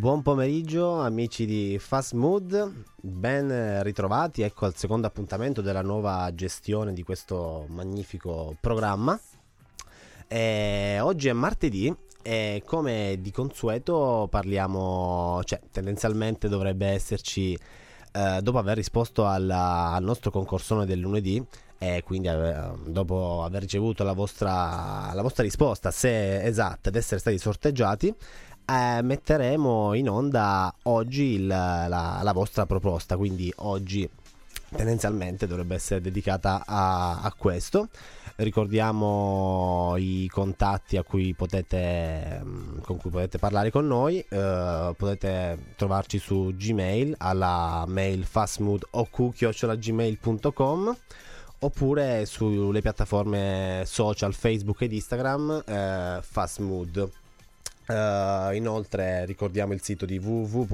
Buon pomeriggio amici di Fast Mood, ben ritrovati, ecco al secondo appuntamento della nuova gestione di questo magnifico programma. Oggi è martedì e come di consueto parliamo, tendenzialmente dovrebbe esserci, dopo aver risposto al nostro concorsone del lunedì e quindi dopo aver ricevuto la vostra risposta, se esatta, ed essere stati sorteggiati, metteremo in onda oggi la vostra proposta, quindi oggi tendenzialmente dovrebbe essere dedicata a questo. Ricordiamo i contatti con cui potete parlare con noi. Potete trovarci su Gmail alla mail fastmood.gmail.com oppure sulle piattaforme social Facebook ed Instagram Fastmood. Inoltre ricordiamo il sito di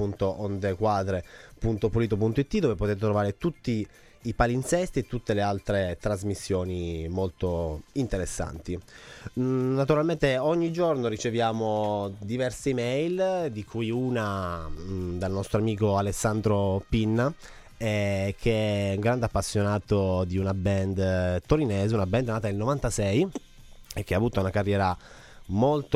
www.ondequadre.polito.it, dove potete trovare tutti i palinsesti e tutte le altre trasmissioni molto interessanti. Naturalmente ogni giorno riceviamo diverse email, di cui una dal nostro amico Alessandro Pinna, che è un grande appassionato di una band torinese, una band nata nel 96 e che ha avuto una carriera molto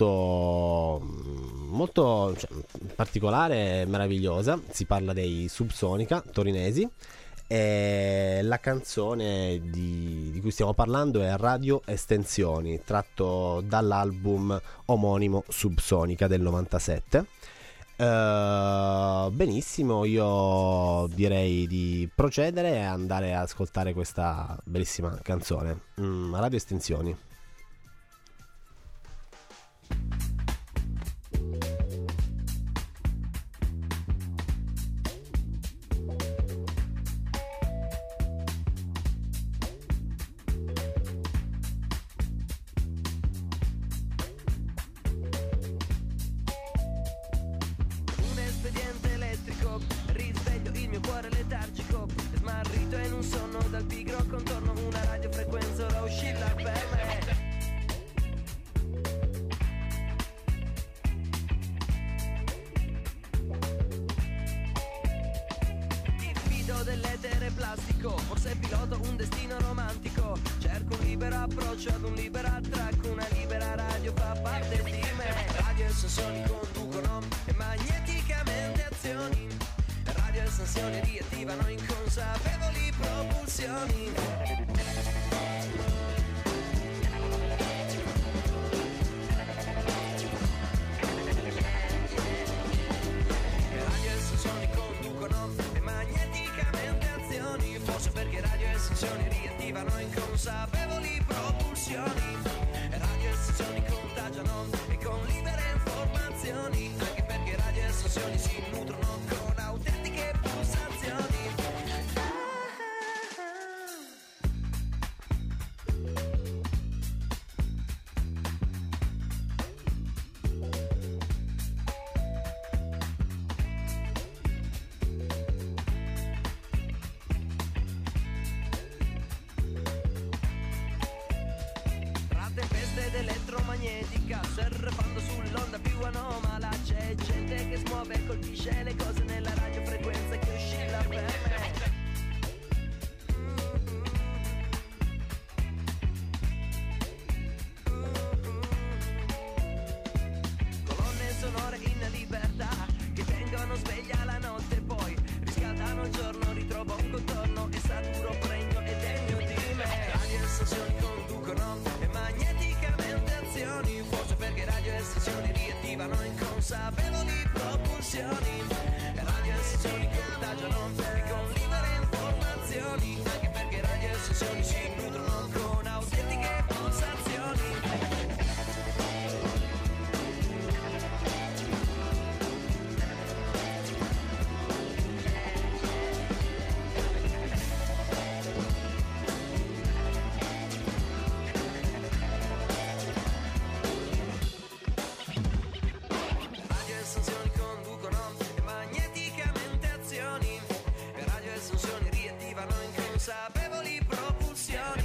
particolare e meravigliosa. Si parla dei Subsonica torinesi e la canzone di cui stiamo parlando è Radio Estensioni, tratto dall'album omonimo Subsonica del 97. Benissimo, io direi di procedere e andare ad ascoltare questa bellissima canzone. Radio Estensioni. Dell'etere plastico, forse piloto un destino romantico. Cerco un libero approccio ad un libero attracco. Una libera radio fa parte di me. Radio e sensori conducono e magneticamente azioni. Radio e sensazioni riattivano inconsapevoli propulsioni. Riattivano inconsapevoli propulsioni. Radio estazioni contagiano e con libere informazioni. Anche perché radio estazioni si nutrono con autentiche pulsazioni. Elettromagnetica, surfando sull'onda più anomala. C'è gente che smuove e colpisce le cose nella radiofrequenza che oscilla per me. Colonne sonore in libertà che tengono sveglia la notte, poi riscaldano il giorno, ritrovo un contorno e saturo pregno e degno di me. Radio e stazioni conducono e magneticamente azioni. Forse perché radio e stazioni riattivano inconsapevoli propulsioni. Radio e stazioni contagiano e con libere informazioni. Anche perché radio e stazioni si nutrono con autentiche pulsazioni. Consapevoli propulsioni.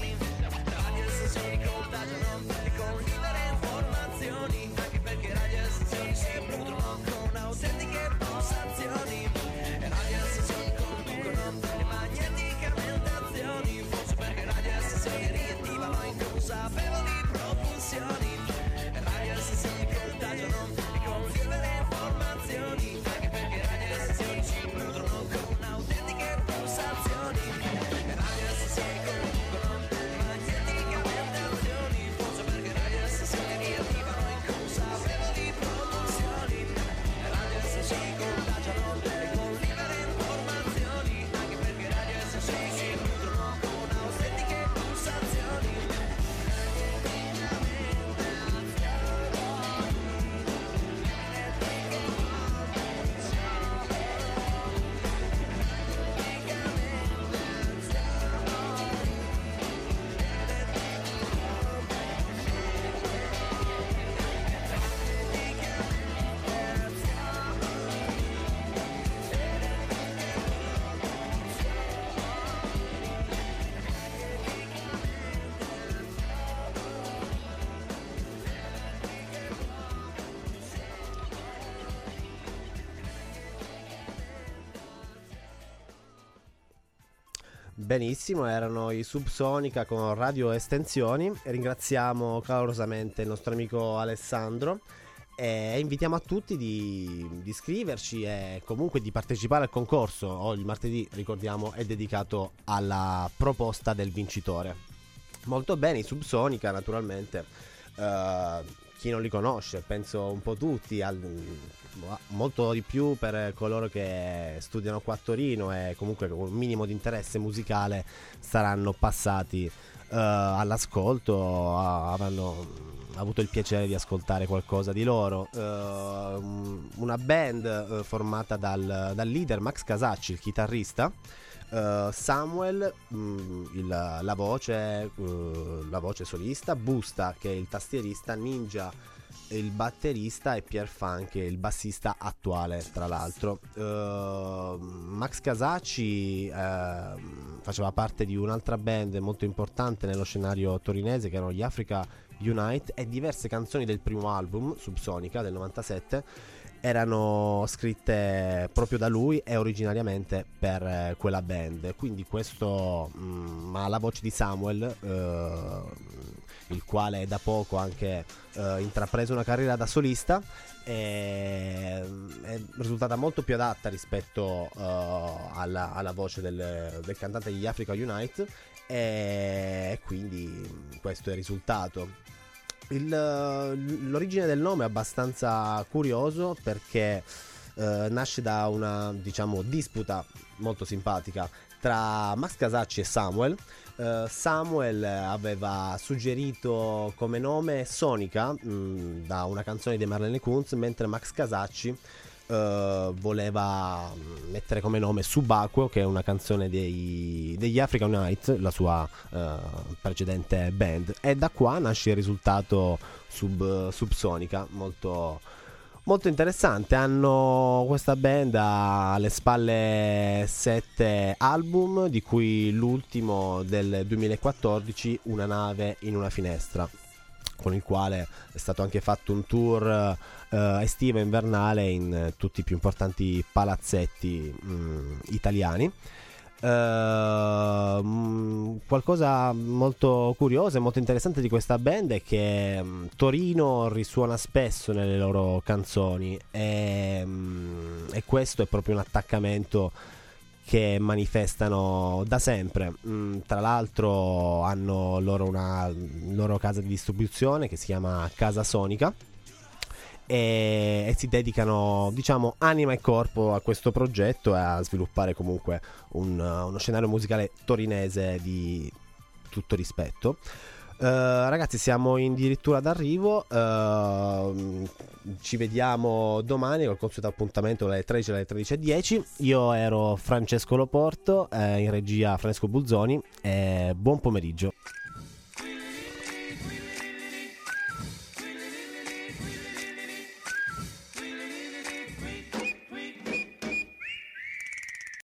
Benissimo, erano i Subsonica con Radio Estensioni. Ringraziamo calorosamente il nostro amico Alessandro e invitiamo a tutti di iscriverci e comunque di partecipare al concorso. Il martedì, ricordiamo, è dedicato alla proposta del vincitore. Molto bene, i Subsonica naturalmente, chi non li conosce, penso un po' tutti, molto di più per coloro che studiano qua a Torino e comunque con un minimo di interesse musicale saranno passati all'ascolto, avranno avuto il piacere di ascoltare qualcosa di loro. Una band formata dal leader Max Casacci, il chitarrista, Samuel, la voce solista, Busta che è il tastierista, Ninja il batterista e Pierfan che è il bassista attuale, tra l'altro. Max Casacci faceva parte di un'altra band molto importante nello scenario torinese che erano gli Africa Unite, e diverse canzoni del primo album Subsonica del 97 erano scritte proprio da lui e originariamente per quella band. Quindi questo ha la voce di Samuel, il quale da poco anche intrapreso una carriera da solista, è risultata molto più adatta rispetto alla voce del cantante degli Africa Unite, e quindi questo è il risultato. L'origine del nome è abbastanza curioso perché nasce da una, diciamo, disputa molto simpatica tra Max Casacci e Samuel. Samuel aveva suggerito come nome Sonica da una canzone di Marlene Kunz, mentre Max Casacci voleva mettere come nome Subacqueo, che è una canzone degli Africa Unite, la sua precedente band, e da qua nasce il risultato Subsonica, molto molto interessante. Questa band ha alle spalle 7 album, di cui l'ultimo del 2014, Una nave in una finestra, con il quale è stato anche fatto un tour estivo e invernale in tutti i più importanti palazzetti italiani. Qualcosa molto curioso e molto interessante di questa band è che Torino risuona spesso nelle loro canzoni, e questo è proprio un attaccamento che manifestano da sempre. Tra l'altro hanno loro una loro casa di distribuzione che si chiama Casa Sonica, e si dedicano, diciamo, anima e corpo a questo progetto e a sviluppare comunque uno scenario musicale torinese di tutto rispetto. Ragazzi, siamo addirittura d'arrivo. Ci vediamo domani col consueto appuntamento dalle 13 alle 13:10. Io ero Francesco Loporto, in regia Francesco Bulzoni, e buon pomeriggio.